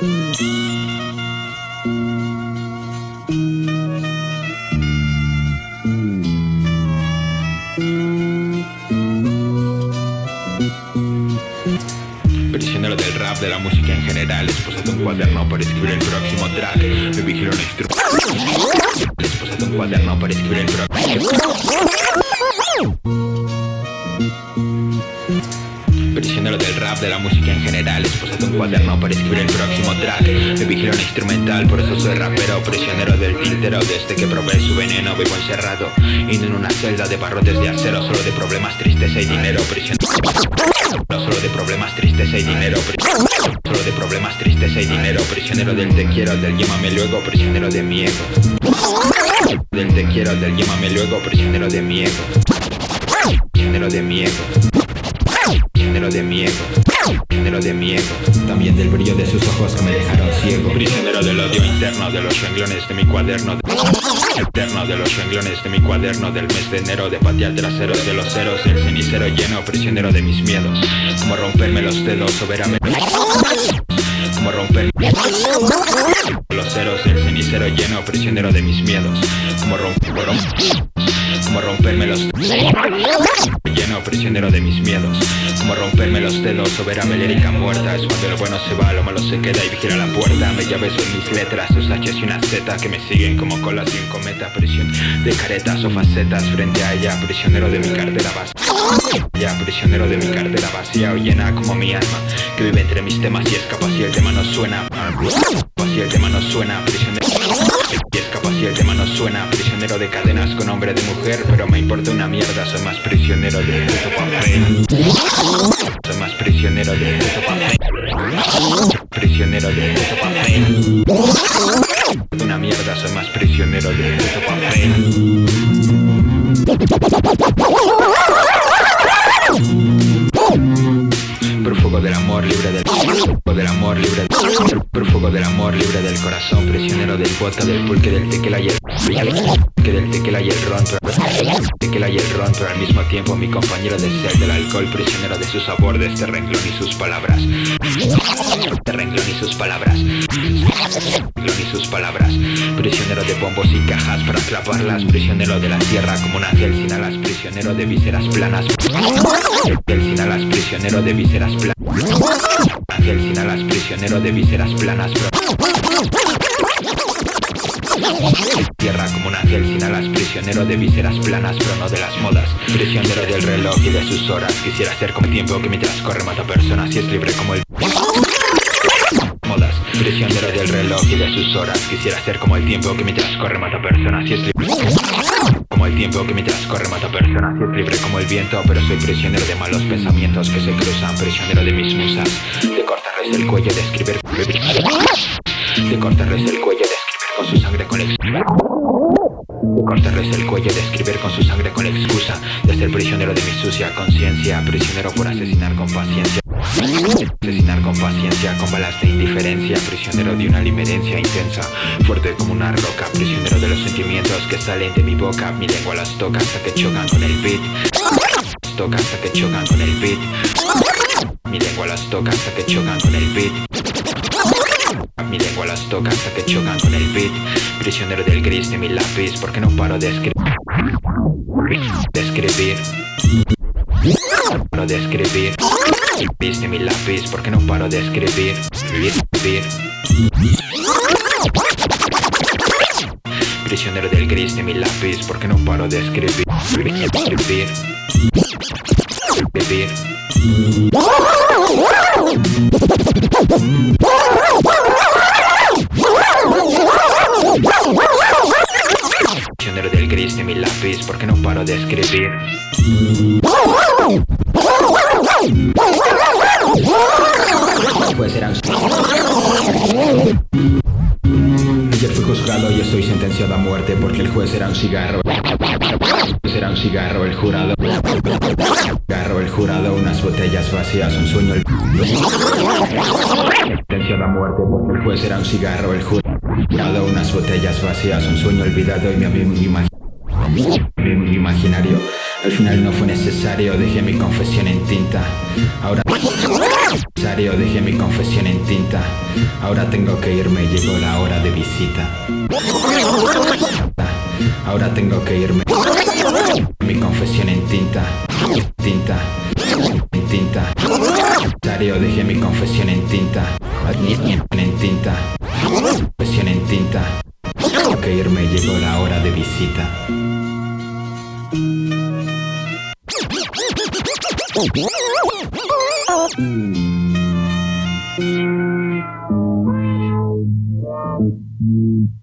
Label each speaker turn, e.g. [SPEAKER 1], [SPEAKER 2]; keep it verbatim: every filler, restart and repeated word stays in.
[SPEAKER 1] Prisionero del rap, de la música en general, esposa de un cuaderno para escribir el próximo track. Me vigilo un instrumento. Esposa de un cuaderno para escribir el próximo. Prisionero del rap, de la música en general, esposa de un cuaderno para escribir el próximo track. Me vigilo un instrumental, por eso soy rapero. Prisionero del tintero, desde que probé su veneno vivo encerrado y no en una celda de barrotes de acero, solo de problemas, tristeza y dinero. Prisionero solo de problemas, tristeza y dinero. Solo de problemas, tristeza y dinero. Prisionero del te quiero, del llámame luego. Prisionero de mi ego. Del te quiero, del llámame luego. Prisionero de mi ego. Prisionero de mi ego. Prisionero de mi ego. Prisionero de mi ego. También del brillo de sus ojos que me dejaron ciego. Prisionero del odio interno, de los renglones de mi cuaderno. Eterno de los renglones de mi cuaderno, del mes de enero, de patear traseros de los ceros, del cenicero lleno. Prisionero de mis miedos, como romperme los dedos soberanamente, como romperme los ceros, del cenicero lleno. Prisionero de mis miedos, como romper, como romperme los lleno. Prisionero de mis miedos, como romperme los dedos soberana lírica muerta. Es cuando lo bueno se va, lo malo se queda y vigila la puerta. Me llaves en mis letras, dos H's y una Z que me siguen como colas y un cometa. Prisión de caretas o facetas frente a ella. Prisionero de mi cartera vacía, ya prisionero de mi cartera vacía o llena como mi alma, que vive entre mis temas y escapa si el tema no suena. Si el tema no suena, prisionero y escapa si el tema no suena. Prisionero de cadenas con nombre de mujer, pero me importa una mierda. Soy más prisionero de puto papel. Soy más prisionero de puto papel. Prisionero de puto papel. Una mierda, soy más prisionero de puto papel. Prófugo del amor libre del del amor libre del prófugo del amor libre del corazón. Prisionero del vodka, del pulque, del tequila y el que del tequila y el ron, pero tequila y el ron, pero al mismo tiempo mi compañero de ser del alcohol. Prisionero de su sabor, de este renglón y sus palabras. Este renglón y sus palabras. Renglón y sus palabras. Prisionero de bombos y cajas para clavarlas. Prisionero de la tierra como un ángel sin alas. Prisionero de vísceras planas. Ángel sin alas, prisionero de vísceras planas. Ángel sin alas, prisionero de vísceras planas. Tierra como un ángel sin alas, prisionero de vísceras planas, pero no de las modas. Prisionero del reloj y de sus horas. Quisiera ser como el tiempo que mientras corre mata personas y es libre como el modas. Prisionero del reloj y de sus horas. Quisiera ser como el tiempo que mientras corre mata personas y es libre como el tiempo que mientras corre mata personas y es libre como el viento, pero soy prisionero de malos pensamientos que se cruzan. Prisionero de mis musas, de cortarles el cuello, de escribir, de cortarles el cuello, de escribir con su sangre con ex de cortarles el cuello, de escribir con su sangre con excusa de ser prisionero de mi sucia conciencia. Prisionero por asesinar con paciencia, asesinar con paciencia, con balas de indiferencia. Prisionero de una limerencia intensa, fuerte como una roca. Prisionero de los sentimientos que salen de mi boca. Mi lengua las toca hasta que chocan con el beat. Toca hasta que chocan con el beat. Mi lengua las toca hasta que chocan con el beat. Mi lengua las toca hasta que chocan con el beat. Prisionero del gris de mi lápiz, porque no paro de escribir. De escribir. Paro de escribir. Gris de mi lápiz, porque no paro de escribir. Escribir. Prisionero del gris de mi lápiz, porque no paro de escribir. Escribir. Escribir. Prisionero del gris de mi lápiz, porque no paro de escribir. Pues serán. Ayer fui juzgado y estoy sentenciado a muerte porque el juez era un cigarro. Será un cigarro el jurado. Cigarro el jurado, unas botellas vacías, un sueño el. Sentenciado a muerte porque el juez era un cigarro el jurado, unas botellas vacías, un sueño olvidado y mi amigo imaginario. imaginario. Al final no fue necesario, dejé mi confesión en tinta. Ahora necesario, dejé mi confesión en tinta. Ahora tengo que irme, llegó la hora de visita. Ahora tengo que irme. Mi confesión en tinta. Tinta. En tinta. Darío, dejé mi confesión en tinta. En tinta. Confesión en tinta. Tengo que irme, llegó la hora de visita. Mm.